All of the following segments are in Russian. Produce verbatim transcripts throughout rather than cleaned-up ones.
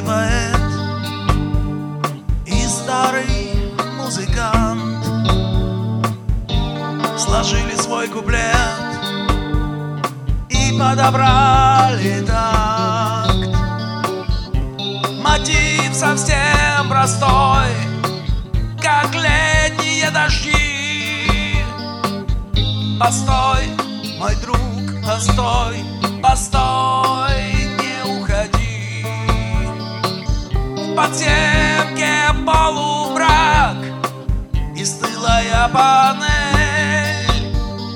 поэт и старый музыкант сложили свой куплет и подобрали такт. Мотив совсем простой, как летние дожди. Постой, мой друг, постой, постой, не уходи. В подземке полумрак и стылая панель.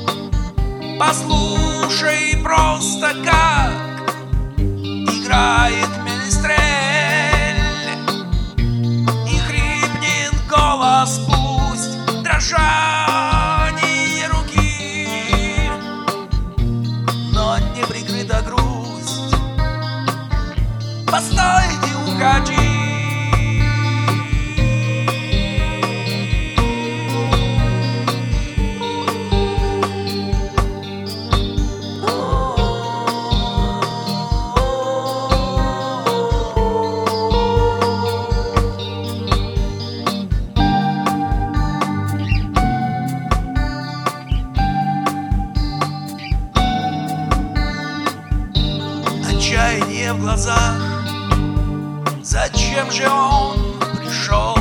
Послушай просто, как играет менестрель, и хрипнет голос, пусть дрожание руки, но не прикрыта грусть. Постой, не уходи. Отчаяние в глазах, зачем же он пришел?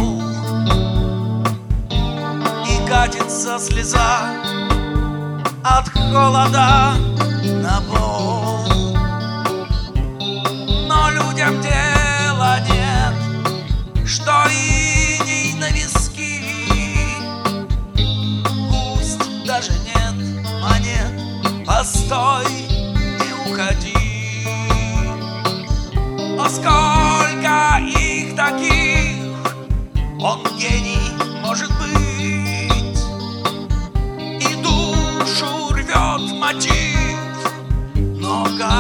И катится слеза от холода на пол. Но людям дела нет, что иней на виски. Пусть даже нет монет, постой, не уходи. О, сколько их таких, он гений, может быть, и душу рвет мотив, но как